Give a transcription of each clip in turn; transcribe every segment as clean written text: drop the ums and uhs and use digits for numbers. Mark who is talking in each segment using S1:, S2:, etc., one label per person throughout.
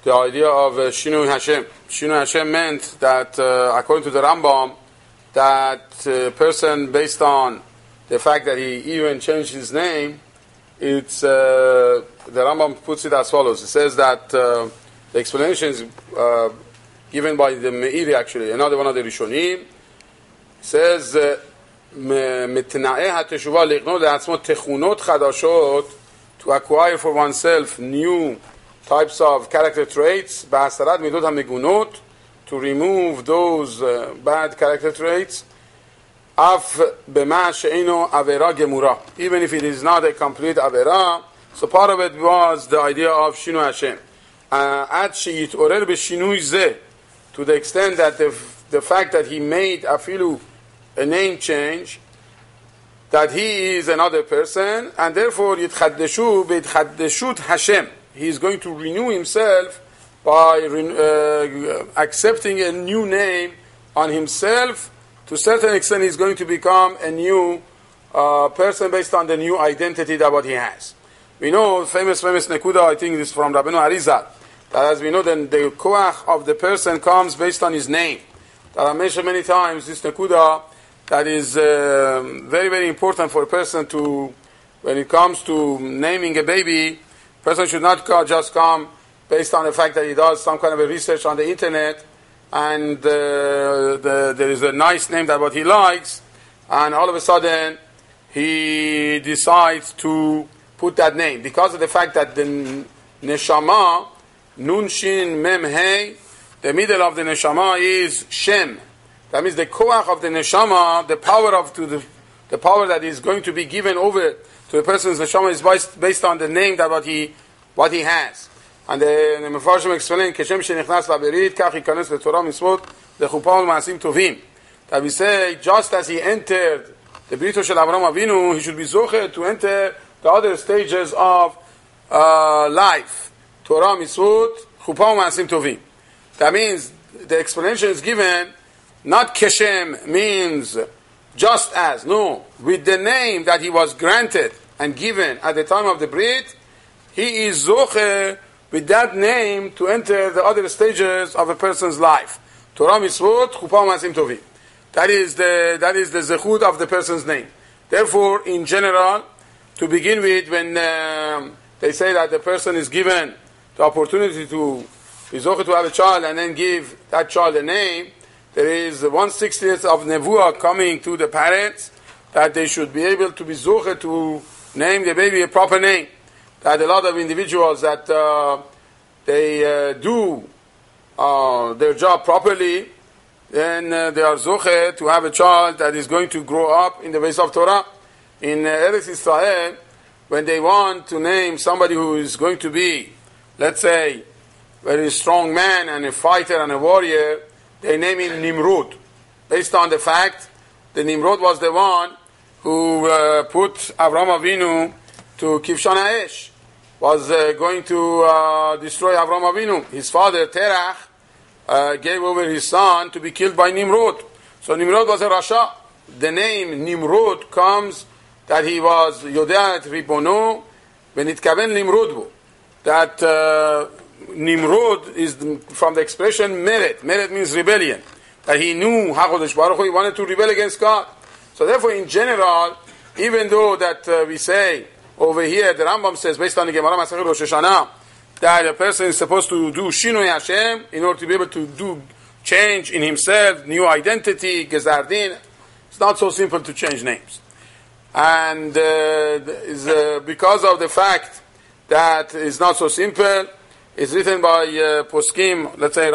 S1: the idea of Shinui Hashem. Shinui Hashem meant that, according to the Rambam, that person, based on the fact that he even changed his name, it's the Rambam puts it as follows. It says that the explanation is given by the Meiri, actually, another one of the Rishonim. It says, to acquire for oneself new types of character traits, to remove those bad character traits, even if it is not a complete avera. So part of it was the idea of Shinui Hashem. To the extent that the fact that he made afilu a name change, that he is another person, and therefore yitchaddeshu b'yitchaddeshut Hashem. He is going to renew himself by accepting a new name on himself. To a certain extent, he's going to become a new person based on the new identity that what he has. We know famous Nekuda, I think this is from Rabbeinu Arizal, that as we know, then the koach of the person comes based on his name. That I mentioned many times, this Nekuda, that is very, very important for a person to, when it comes to naming a baby, person should not just come based on the fact that he does some kind of a research on the internet, and there is a nice name that what he likes, and all of a sudden he decides to put that name because of the fact that the neshama, nun shin mem hey, the middle of the neshama is Shem. That means the koach of the neshama, the power the power that is going to be given over to the person's neshama is based on the name that what he has. And the Mefarshim explain, Keshem shenichnas laberit, kach yikanes leTorah mitzvot lechupa u'maasim tovim. That we say, just as he entered the Brito shel Avraham Avinu, he should be zocher to enter the other stages of life. Torah mitzvot, chupa u'maasim tovim. That means the explanation is given, not Keshem means just as, no, with the name that he was granted and given at the time of the Brit, he is zocher with that name to enter the other stages of a person's life. Torah mitzvot, chupa u'maasim tovim. That is the zechut of the person's name. Therefore, in general, to begin with, when they say that the person is given the opportunity to be zocher to have a child and then give that child a name, there is 1/60th of nevuah coming to the parents that they should be able to be zocher to name the baby a proper name. That a lot of individuals that they do their job properly, then they are zocher to have a child that is going to grow up in the ways of Torah. In Eretz Israel, when they want to name somebody who is going to be, let's say, a very strong man and a fighter and a warrior, they name him Nimrod, based on the fact that Nimrod was the one who put Avraham Avinu to Kivshan Ha'esh, was going to destroy Avraham Avinu. His father, Terach, gave over his son to be killed by Nimrod. So Nimrod was a Rasha. The name Nimrod comes that he was Yodeat Ribono, Benitkaven Nimrodbu. That Nimrod is from the expression Meret. Meret means rebellion. That he knew HaKadosh Baruch Hu, he wanted to rebel against God. So therefore, in general, even though that we say over here, the Rambam says, based on the Gemara Masechet Rosh Hashanah, that a person is supposed to do Shinui Hashem in order to be able to do change in himself, new identity, Gezardin. It's not so simple to change names. And because of the fact that it's not so simple, it's written by Poskim, let's say,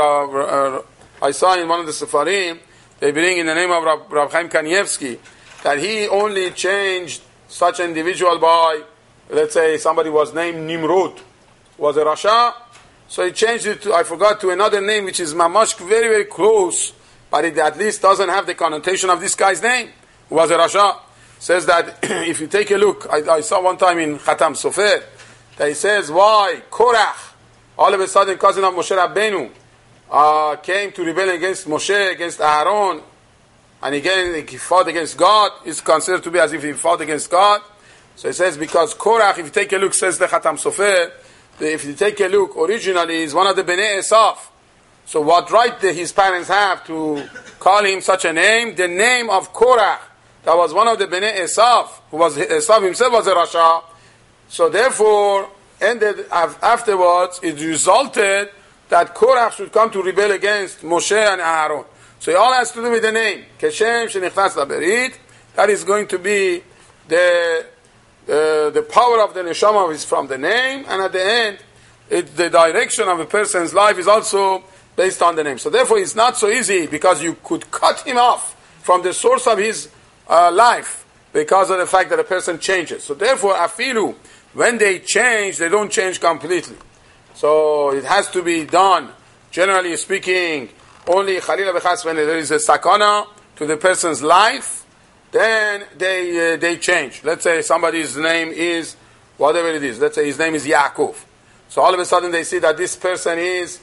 S1: I saw in one of the Sefarim, they bring in the name of Rav Chaim Kanievsky, that he only changed such an individual by, let's say, somebody was named Nimrod, was a Rasha, so he changed it to, I forgot, to another name which is mamash very, very close, but it at least doesn't have the connotation of this guy's name, who was a Rasha. Says that, if you take a look, I saw one time in Khatam Sofer, that he says, why Korach, all of a sudden cousin of Moshe Rabbeinu, came to rebel against Moshe, against Aaron, and again he fought against God, is considered to be as if he fought against God. So he says, because Korach, if you take a look, says the Khatam Sofer, if you take a look, originally is one of the Bnei Esav. So what right did his parents have to call him such a name? The name of Korach, that was one of the Bnei Esav, who was Esav himself was a Rasha. So therefore, afterwards, it resulted that Korach should come to rebel against Moshe and Aaron. So it all has to do with the name. Keshem shenichnas laberit. That is going to be the power of the neshama is from the name, and at the end, the direction of a person's life is also based on the name. So therefore, it's not so easy, because you could cut him off from the source of his life because of the fact that a person changes. So therefore, afilu, when they change, they don't change completely. So it has to be done, generally speaking, only Khalila Bechas, when there is a sakana to the person's life, then they change. Let's say somebody's name is, whatever it is, let's say his name is Yaakov. So all of a sudden they see that this person is,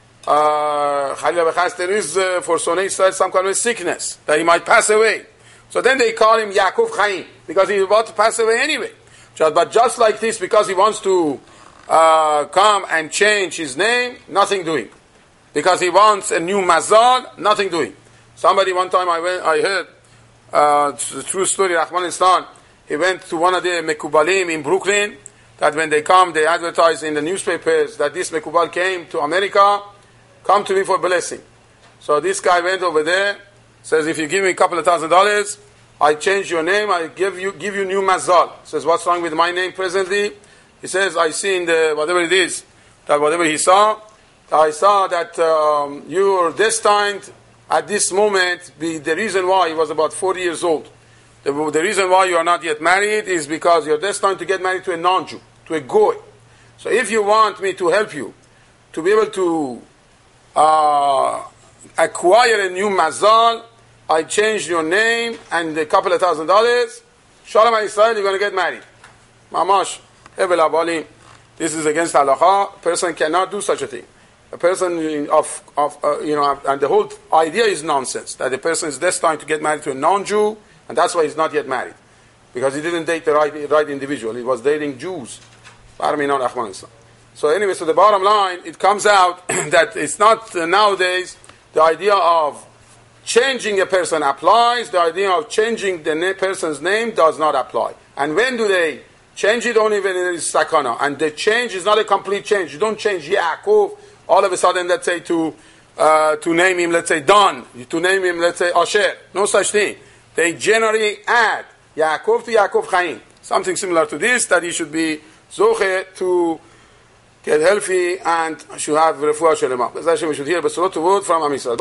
S1: Khalila Bechas, there is for Sonei Israel some kind of sickness, that he might pass away. So then they call him Yaakov Chaim, because he's about to pass away anyway. But just like this, because he wants to come and change his name, nothing doing. Because he wants a new mazal, nothing doing. Somebody one time I heard, it's a true story, Rahman Islam, he went to one of the Mekubalim in Brooklyn, that when they come, they advertise in the newspapers that this Mekubal came to America, come to me for blessing. So this guy went over there, says, if you give me a couple of $1,000, I change your name, I give you new mazal. Says, what's wrong with my name presently? He says, I see in the, whatever it is, that whatever he saw, I saw that you are destined at this moment, the reason why, he was about 40 years old. The reason why you are not yet married is because you're destined to get married to a non-Jew, to a Goy. So if you want me to help you to be able to acquire a new mazal, I changed your name and a couple of $1,000. Shalom Israel, you're going to get married. Mamash, Hebel Abali, this is against halakha. A person cannot do such a thing. A person and the whole idea is nonsense, that the person is destined to get married to a non-Jew, and that's why he's not yet married. Because he didn't date the right individual. He was dating Jews. So anyway, so the bottom line, it comes out that it's not nowadays the idea of changing a person applies, the idea of changing the person's name does not apply. And when do they change it? Only when it is sakana. And the change is not a complete change. You don't change Yaakov all of a sudden, let's say, to name him, let's say, Don, to name him, let's say, Asher. No such thing. They generally add Yaakov to Yaakov Chaim. Something similar to this, that he should be zoche to get healthy and should have refuah shelema. We should hear Besorot Tovot from Am Yisrael.